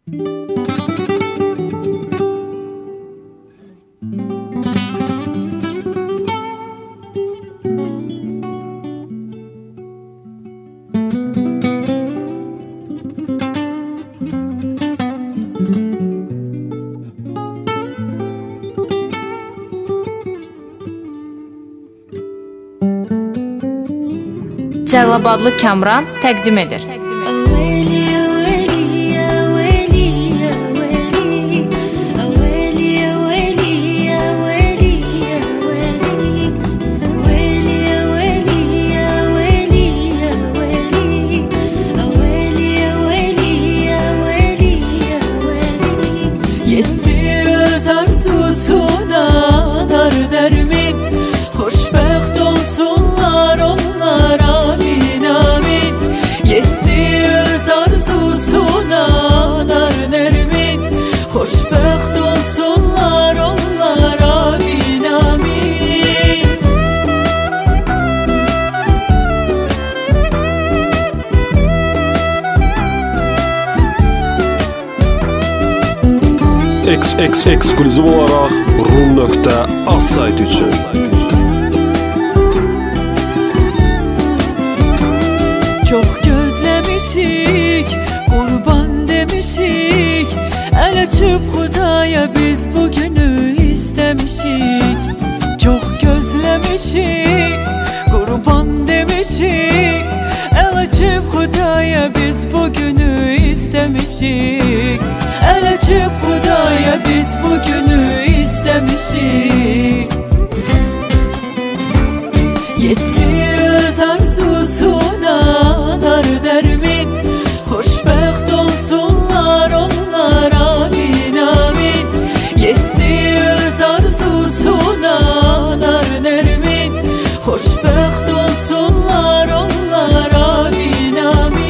Cəlilabadlı Kamran təqdim edir. Xoşbəxt olsunlar onlar, amin, amin. Ekskluziv olaraq rum.az saytı üçün. Çox gözləmişik, qurban demişik, əl açıb Xudaya biz bugünü istəmişik. Çox gözləmişik, qurban demişik, əl açıb Xudaya biz bugünü istəmişik. Əl açıb Xudaya biz bugünü istəmişik. Yetti öz arzusuna dar dərmin, xoşbəxt olsunlar onlar, amin, amin. Yetti öz arzusuna dar dərmin, xoşbəxt olsunlar onlar, amin, amin.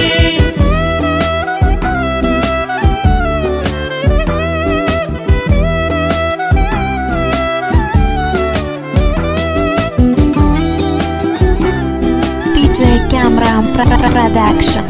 DJ Kamran Production.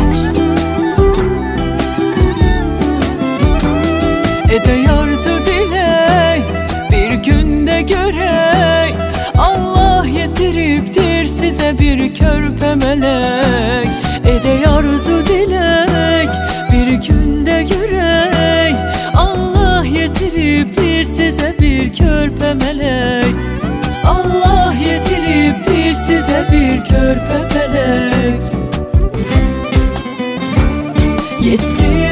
Edey arzu dilek, bir günde görek, Allah yetiriptir size bir körpe melek. Edey arzu dilek, bir günde görek, Allah yetiriptir size bir körpe melek. Allah yetiriptir size bir körpe melek. Yetti